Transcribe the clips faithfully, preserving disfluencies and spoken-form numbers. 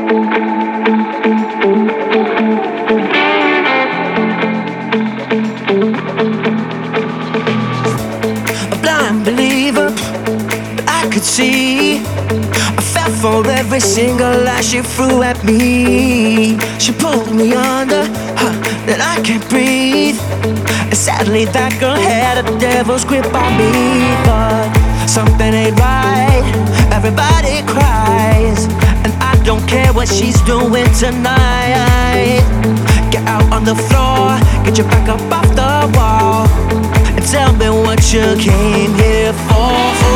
A blind believer, but I could see. I fell for every single lie she threw at me. She pulled me under, huh, that I can't breathe. And sadly that girl had a devil's grip on me. But something ain't right, everybody cries, and I don't care what she's doing tonight. Get out on the floor, get your back up off the wall, and tell me what you came here for.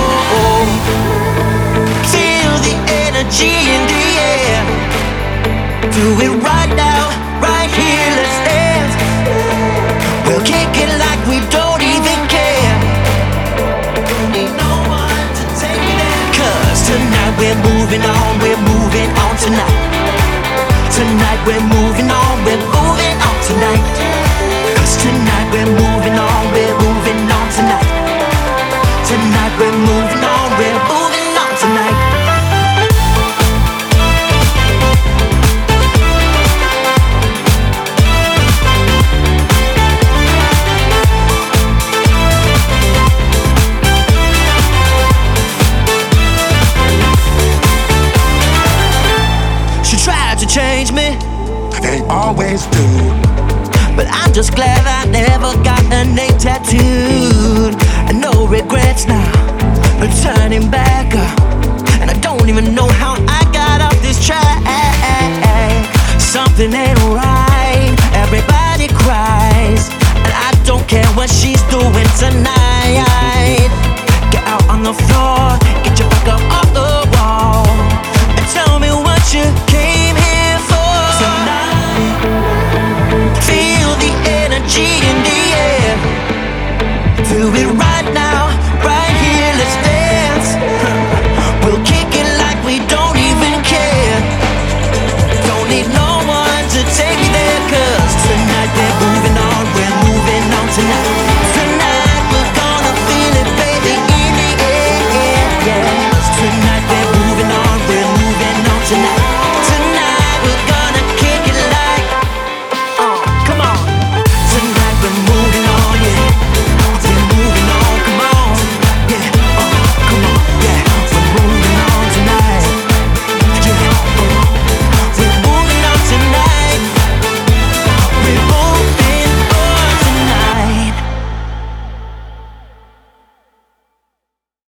Feel the energy in the air. Do it right now, right here, let's dance. We'll kick it like we don't even care. Don't need no one to take it in. Cause tonight we're moving on, we're moving on tonight. Tonight we're moving on, we're moving on tonight. Cause tonight we're moving on, we're moving on tonight. Tonight we're moving on, we're moving on tonight. She tried to change me, They always do. but I'm just glad I never got a name tattooed. And no regrets now, no turning back. uh, And I don't even know how